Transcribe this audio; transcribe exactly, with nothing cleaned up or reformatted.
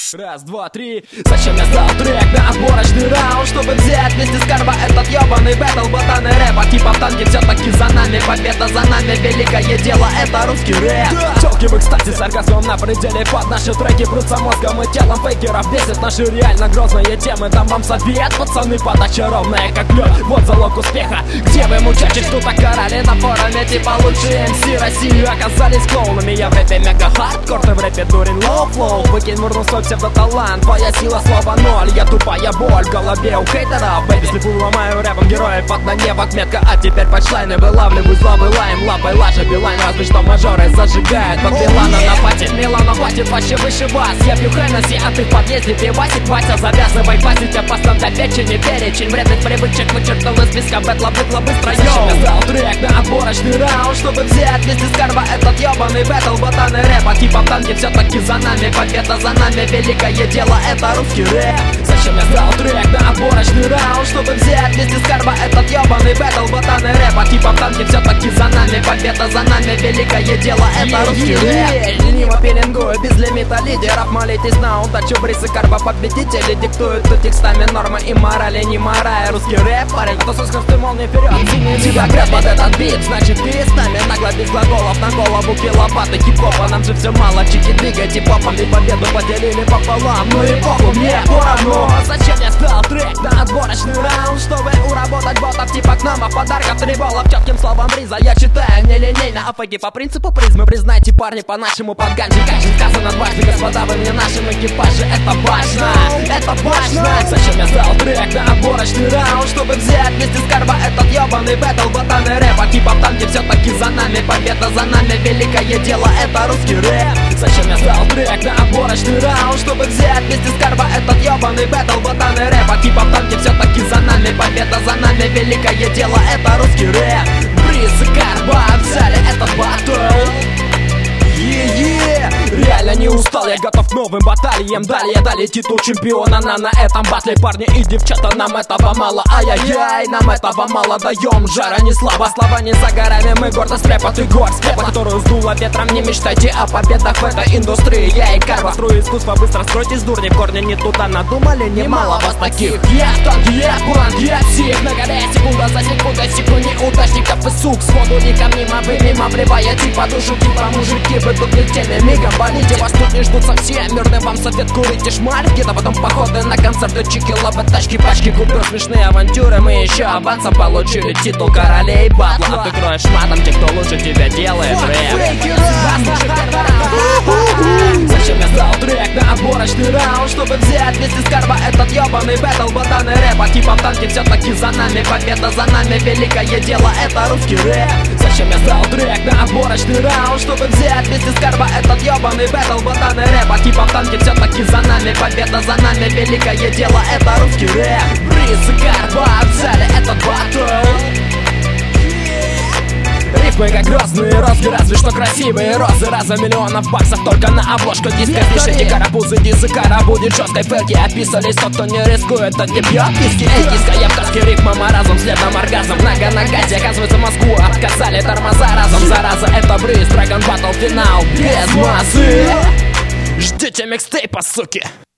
Раз, два, три. Зачем я сдал трек на отборочный раунд? Чтобы взять вместе с Карба этот ебаный бэтл. Ботаны рэпа типа в танке все-таки за нами. Победа за нами, великое дело, это русский рэп. Телки вы, кстати, с оргазмом на пределе. Под наши треки прутся мозгом и телом фейкеров. Бесит наши реально грозные темы. Дам вам совет, пацаны, подача ровная как лед. Вот залог успеха. Где вы, мучачись, тут окарали на форуме? Типа лучшие эм си России оказались клоунами. Я в рэпе мега хардкор, ты в рэпе дурень лоу флоу. Выкинь мурнул свой псевдоталант, твоя сила слова ноль. Я тупая боль в голове у хейтеров. Бэйби, слепую ломаю рэпом героев от на небо метка. А теперь подшлайны вылавливаю слабый лайм. Лапой лажа билайн, разве что мажоры зажигают. Под Милана на пати, Милана хватит вообще выше вас. Я пью Хеннесси, а ты в подъезде пивасик. Вася, завязывай пасить, опасно для печени. Перечень вредных привычек вычеркнул из списка бэтла. Быдло быстро, йоу. Я сдал трек на отборочный раунд, чтобы взять вместе с Карба этот ебаный бэтл. Ботаны рэпа типа в танке все-таки за нами. Победа за нами, великое дело, это русский рэп. Зачем я сдал трек на отборочный раунд? Чтобы взять вместе с Карба этот ебаный бэтл. Ботаны рэпа типа в танке все-таки за нами. Победа за нами, великое дело, это русский рэп. Лениво пеленгую, без лимита лидеров. Молитесь на удачу, брисы Карба победители. Диктуют тут текстами нормы и морали, не морая. Русский рэп, парень, а то со скоростью молнии вперед. Синий тебя греб под этот бит, значит ты с нами. Нагло без глаголов, на голову килобаты хип-хопа. Нам же все мало, чики, двигайте попом. И победу поделили пополам. Ну и похуй, мне поровну. Зачем я сдал трек на отборочный раунд? Чтобы уработать ботов типа к нам, а подарков три болов. Четким словом риза я читаю нелинейно. А фейки по принципу призмы. Признайте, парни, по-нашему под ганджи. Как же сказано дважды, господа, вы мне нашим экипаже. Это важно, это важно. Зачем я сдал трек на отборочный раунд? Чтобы взять вместе с Карба этот ебаный бэтл. Ботаны рэпа типа в танке все-таки за нами. Победа за нами, великое дело, это русский рэп. Зачем я сдал трек на отборочный раунд? Чтобы взять вместе с Карба этот ебаный бэтл. Ботаны рэпа типа в танке все-таки за нами. Победа за нами, великое дело, это русский рэп. Бриз и Карба взяли этот батл. Е-е, реально не устал, я готов к новым баталиям. Далее дали титул чемпиона на, на этом батле. Парни и девчата, нам этого мало. Ай-яй-яй, нам этого мало. Даем жара не слабо, слова не за горами. Мы гордость рэпа, ты горд скрепа, которую сдуло ветром. Не мечтайте о победах в этой индустрии. Я и Карба, строю искусство, быстро стройтесь, дурни. В корне не туда надумали, немало вас таких. Я танк, я курант, я псих. На горе секунда за секундой, секунд неудачников и сук. Своду ником мимо, вы мимо, вливая типа душу, типа мужики. Вы тут не в теме, мигом болите, вас тут не ждут совсем. Мирный вам совет, курите шмарки, да потом походы на концерты, чики, лобы, тачки, пачки. Купил смешные авантюры, мы еще авансом получили титул королей батла. А ты кроешь матом тех, кто лучше тебя делает рэп. Зачем я сдал трек на отборочный раунд? Чтобы взять вместе с Карба этот ебаный бэтл. Ботаны рэпа типа в танке все-таки за нами. Победа за нами, великое дело, это русский рэп. Зачем я сдал трек на отборочный раунд? Чтобы взять вместе с Карба этот ебаный бэтл. Ботаны рэпа типа в танке все-таки за нами. Победа за нами, великое дело, это русский рэп. Бриз и Карба взяли этот батл. Рифмы как грозные розги, разве что красивые розы. Раза миллионов баксов только на обложку диска. Пишите карапузы, дизыкара будет жесткой. Фэлки описались, тот, кто не рискует, тот не пьет виски. Эй, диска, я в каске рифмом, а разум следом оргазм. Много на газе, оказывается, Москву отказали тормоза разом. Зараза, это бриз, Драгон Баттл, финал без массы. Ждите микстейпа, суки.